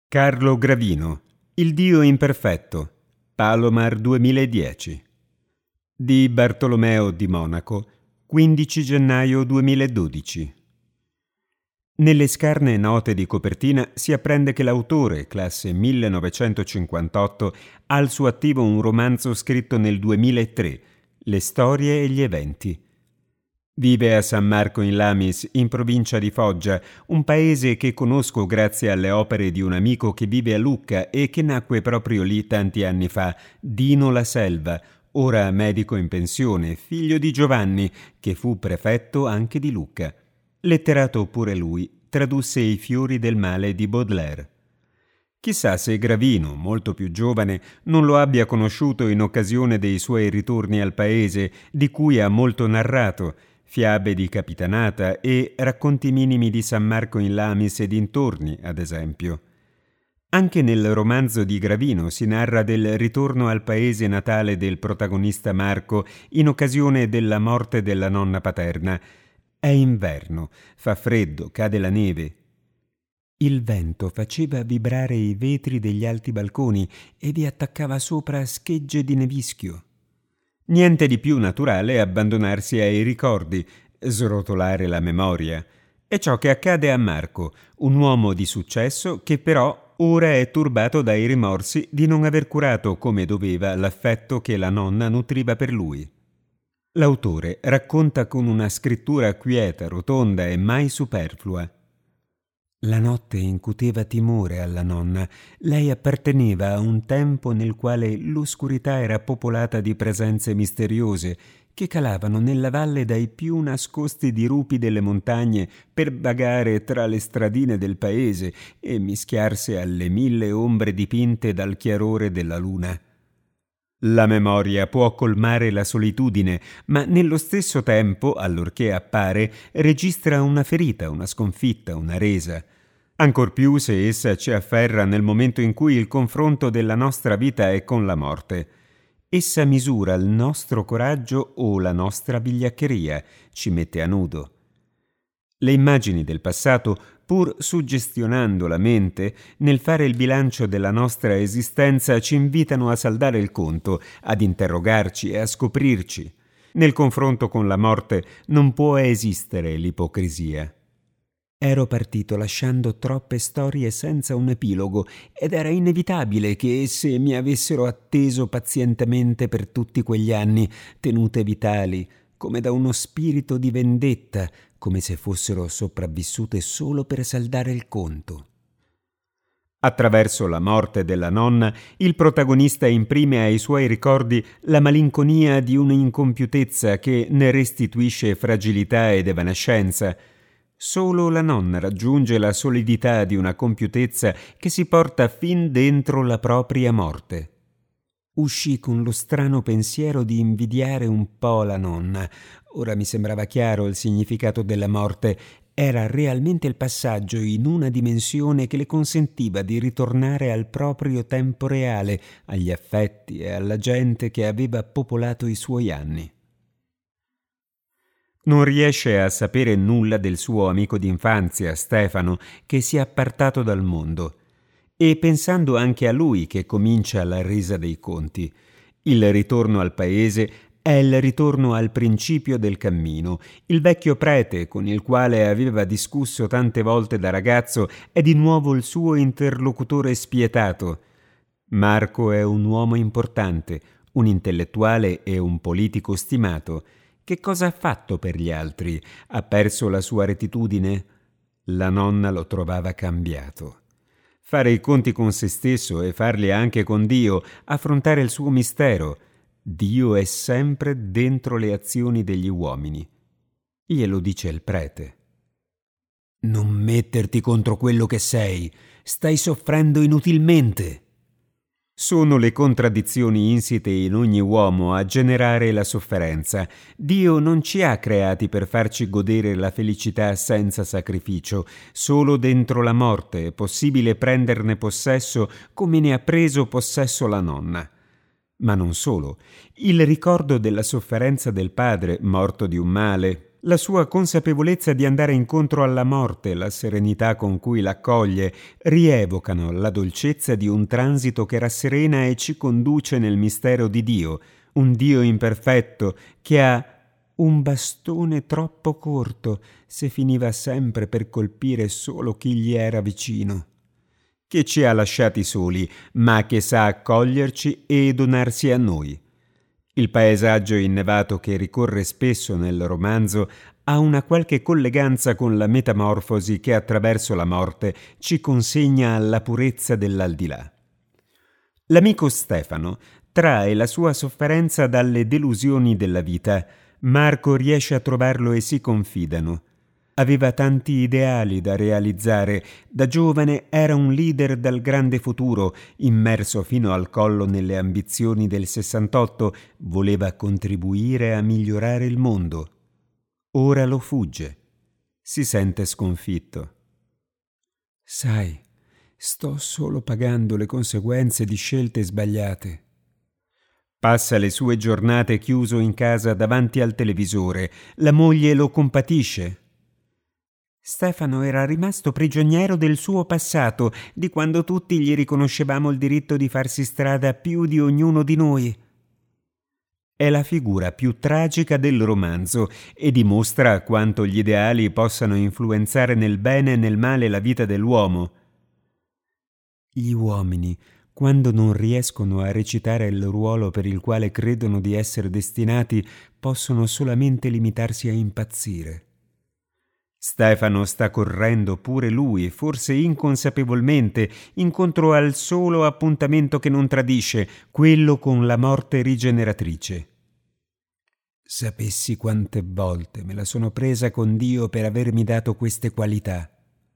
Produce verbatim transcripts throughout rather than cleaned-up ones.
Carlo Gravino, Il Dio imperfetto, Palomar duemiladieci. Di Bartolomeo di Monaco, quindici gennaio duemiladodici. Nelle scarne note di copertina si apprende che l'autore, classe millenovecentocinquantotto, ha al suo attivo un romanzo scritto nel duemilatré, Le storie e gli eventi. Vive a San Marco in Lamis, in provincia di Foggia, un paese che conosco grazie alle opere di un amico che vive a Lucca e che nacque proprio lì tanti anni fa, Dino La Selva, ora medico in pensione, figlio di Giovanni, che fu prefetto anche di Lucca. Letterato pure lui, tradusse I fiori del male di Baudelaire. Chissà se Gravino, molto più giovane, non lo abbia conosciuto in occasione dei suoi ritorni al paese, di cui ha molto narrato, fiabe di capitanata e racconti minimi di San Marco in Lamis e dintorni, ad esempio. Anche nel romanzo di Gravino si narra del ritorno al paese natale del protagonista Marco in occasione della morte della nonna paterna. È inverno, fa freddo, cade la neve. Il vento faceva vibrare i vetri degli alti balconi e vi attaccava sopra schegge di nevischio. Niente di più naturale abbandonarsi ai ricordi, srotolare la memoria. È ciò che accade a Marco, un uomo di successo che però ora è turbato dai rimorsi di non aver curato come doveva l'affetto che la nonna nutriva per lui. L'autore racconta con una scrittura quieta, rotonda e mai superflua. La notte incuteva timore alla nonna. Lei apparteneva a un tempo nel quale l'oscurità era popolata di presenze misteriose che calavano nella valle dai più nascosti dirupi delle montagne per vagare tra le stradine del paese e mischiarsi alle mille ombre dipinte dal chiarore della luna. La memoria può colmare la solitudine, ma nello stesso tempo, allorché appare, registra una ferita, una sconfitta, una resa. Ancor più se essa ci afferra nel momento in cui il confronto della nostra vita è con la morte. Essa misura il nostro coraggio o la nostra vigliaccheria, ci mette a nudo. Le immagini del passato, pur suggestionando la mente, nel fare il bilancio della nostra esistenza ci invitano a saldare il conto, ad interrogarci e a scoprirci. Nel confronto con la morte non può esistere l'ipocrisia. Ero partito lasciando troppe storie senza un epilogo ed era inevitabile che esse mi avessero atteso pazientemente per tutti quegli anni, tenute vitali, come da uno spirito di vendetta, come se fossero sopravvissute solo per saldare il conto. Attraverso la morte della nonna, il protagonista imprime ai suoi ricordi la malinconia di un'incompiutezza che ne restituisce fragilità ed evanescenza. Solo la nonna raggiunge la solidità di una compiutezza che si porta fin dentro la propria morte. Uscì con lo strano pensiero di invidiare un po' la nonna. Ora mi sembrava chiaro il significato della morte. Era realmente il passaggio in una dimensione che le consentiva di ritornare al proprio tempo reale, agli affetti e alla gente che aveva popolato i suoi anni. Non riesce a sapere nulla del suo amico d'infanzia, Stefano, che si è appartato dal mondo. E pensando anche a lui che comincia la resa dei conti. Il ritorno al paese è il ritorno al principio del cammino. Il vecchio prete, con il quale aveva discusso tante volte da ragazzo, è di nuovo il suo interlocutore spietato. Marco è un uomo importante, un intellettuale e un politico stimato. Che cosa ha fatto per gli altri? Ha perso la sua rettitudine? La nonna lo trovava cambiato. Fare i conti con se stesso e farli anche con Dio, affrontare il suo mistero. Dio è sempre dentro le azioni degli uomini. Glielo dice il prete. Non metterti contro quello che sei, stai soffrendo inutilmente. Sono le contraddizioni insite in ogni uomo a generare la sofferenza. Dio non ci ha creati per farci godere la felicità senza sacrificio. Solo dentro la morte è possibile prenderne possesso come ne ha preso possesso la nonna. Ma non solo. Il ricordo della sofferenza del padre, morto di un male, La sua consapevolezza di andare incontro alla morte, la serenità con cui l'accoglie, rievocano la dolcezza di un transito che rasserena e ci conduce nel mistero di Dio, un Dio imperfetto che ha un bastone troppo corto se finiva sempre per colpire solo chi gli era vicino, che ci ha lasciati soli, ma che sa accoglierci e donarsi a noi. Il paesaggio innevato che ricorre spesso nel romanzo ha una qualche colleganza con la metamorfosi che attraverso la morte ci consegna alla purezza dell'aldilà. L'amico Stefano trae la sua sofferenza dalle delusioni della vita. Marco riesce a trovarlo e si confidano. Aveva tanti ideali da realizzare. Da giovane era un leader dal grande futuro, immerso fino al collo nelle ambizioni del sessantotto, voleva contribuire a migliorare il mondo. Ora lo fugge. Si sente sconfitto. Sai, sto solo pagando le conseguenze di scelte sbagliate. Passa le sue giornate chiuso in casa davanti al televisore. La moglie lo compatisce. Stefano era rimasto prigioniero del suo passato, di quando tutti gli riconoscevamo il diritto di farsi strada più di ognuno di noi. È la figura più tragica del romanzo e dimostra quanto gli ideali possano influenzare nel bene e nel male la vita dell'uomo. Gli uomini, quando non riescono a recitare il ruolo per il quale credono di essere destinati, possono solamente limitarsi a impazzire. Stefano sta correndo pure lui, forse inconsapevolmente, incontro al solo appuntamento che non tradisce, quello con la morte rigeneratrice. Sapessi quante volte me la sono presa con Dio per avermi dato queste qualità.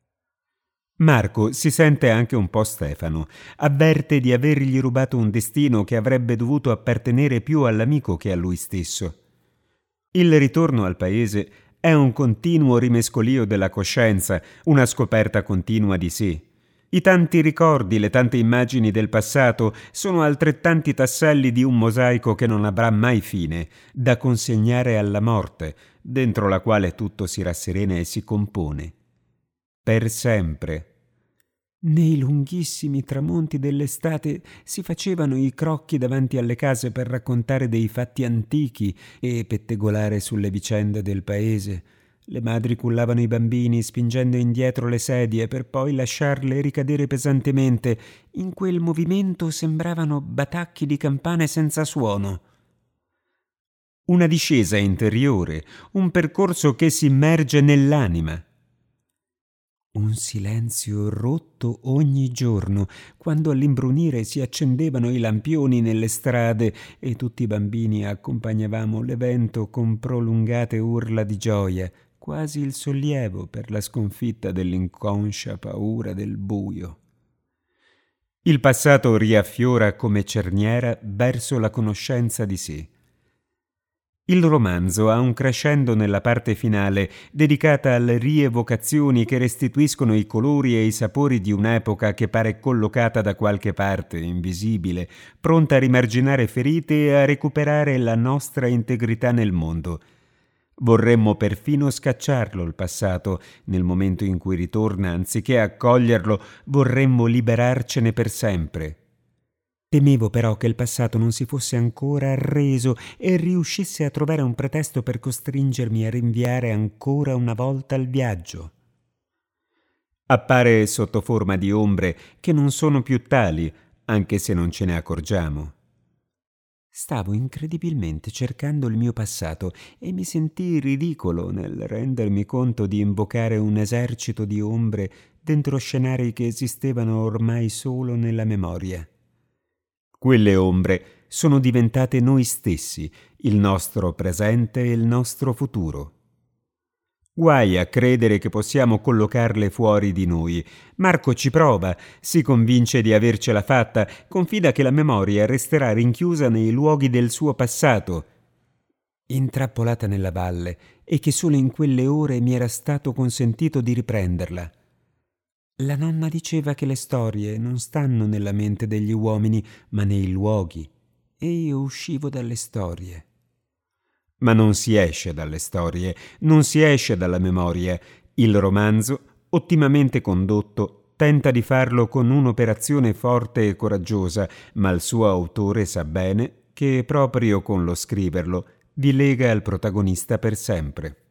Marco si sente anche un po' Stefano, avverte di avergli rubato un destino che avrebbe dovuto appartenere più all'amico che a lui stesso. Il ritorno al paese è un continuo rimescolio della coscienza, una scoperta continua di sé. I tanti ricordi, le tante immagini del passato sono altrettanti tasselli di un mosaico che non avrà mai fine, da consegnare alla morte, dentro la quale tutto si rasserena e si compone. Per sempre. Nei lunghissimi tramonti dell'estate si facevano i crocchi davanti alle case per raccontare dei fatti antichi e pettegolare sulle vicende del paese. Le madri cullavano i bambini spingendo indietro le sedie per poi lasciarle ricadere pesantemente. In quel movimento sembravano batacchi di campane senza suono. Una discesa interiore, un percorso che si immerge nell'anima. Un silenzio rotto ogni giorno, quando all'imbrunire si accendevano i lampioni nelle strade e tutti i bambini accompagnavamo l'evento con prolungate urla di gioia, quasi il sollievo per la sconfitta dell'inconscia paura del buio. Il passato riaffiora come cerniera verso la conoscenza di sé. Il romanzo ha un crescendo nella parte finale, dedicata alle rievocazioni che restituiscono i colori e i sapori di un'epoca che pare collocata da qualche parte, invisibile, pronta a rimarginare ferite e a recuperare la nostra integrità nel mondo. Vorremmo perfino scacciarlo il passato, nel momento in cui ritorna, anziché accoglierlo, vorremmo liberarcene per sempre. Temevo però che il passato non si fosse ancora arreso e riuscisse a trovare un pretesto per costringermi a rinviare ancora una volta il viaggio. Appare sotto forma di ombre che non sono più tali, anche se non ce ne accorgiamo. Stavo incredibilmente cercando il mio passato e mi sentii ridicolo nel rendermi conto di invocare un esercito di ombre dentro scenari che esistevano ormai solo nella memoria. Quelle ombre sono diventate noi stessi, il nostro presente e il nostro futuro. Guai a credere che possiamo collocarle fuori di noi. Marco ci prova, si convince di avercela fatta, confida che la memoria resterà rinchiusa nei luoghi del suo passato, intrappolata nella valle, e che solo in quelle ore mi era stato consentito di riprenderla. La nonna diceva che le storie non stanno nella mente degli uomini, ma nei luoghi, e io uscivo dalle storie. Ma non si esce dalle storie, non si esce dalla memoria. Il romanzo, ottimamente condotto, tenta di farlo con un'operazione forte e coraggiosa, ma il suo autore sa bene che proprio con lo scriverlo vi lega al protagonista per sempre.